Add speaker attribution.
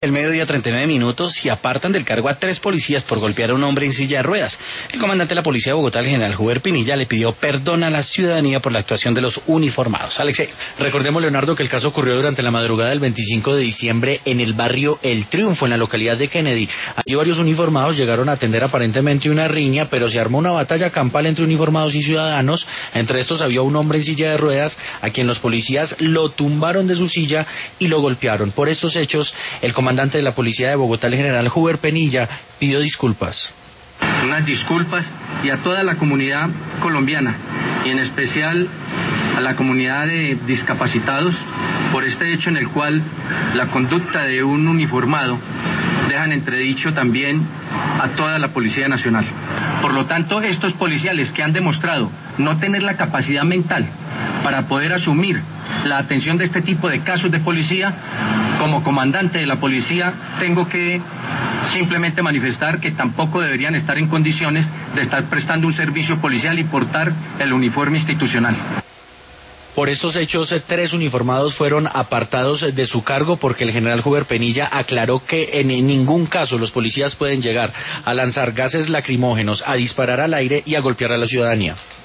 Speaker 1: El mediodía 39 minutos y apartan del cargo a 3 policías por golpear a un hombre en silla de ruedas. El comandante de la Policía de Bogotá, el general Huber Pinilla, le pidió perdón a la ciudadanía por la actuación de los uniformados. Alexei.
Speaker 2: Recordemos, Leonardo, que el caso ocurrió durante la madrugada del 25 de diciembre en el barrio El Triunfo, en la localidad de Kennedy. Allí varios uniformados llegaron a atender aparentemente una riña, pero se armó una batalla campal entre uniformados y ciudadanos. Entre estos había un hombre en silla de ruedas a quien los policías lo tumbaron de su silla y lo golpearon. Por estos hechos, el comandante de la Policía de Bogotá, el general Huber Pinilla, pidió disculpas.
Speaker 3: Unas disculpas y a toda la comunidad colombiana y en especial a la comunidad de discapacitados por este hecho en el cual la conducta de un uniformado deja en entredicho también a toda la Policía Nacional. Por lo tanto, estos policiales que han demostrado no tener la capacidad mental para poder asumir la atención de este tipo de casos de policía, como comandante de la policía tengo que simplemente manifestar que tampoco deberían estar en condiciones de estar prestando un servicio policial y portar el uniforme institucional.
Speaker 2: Por estos hechos, 3 uniformados fueron apartados de su cargo porque el general Huber Pinilla aclaró que en ningún caso los policías pueden llegar a lanzar gases lacrimógenos, a disparar al aire y a golpear a la ciudadanía.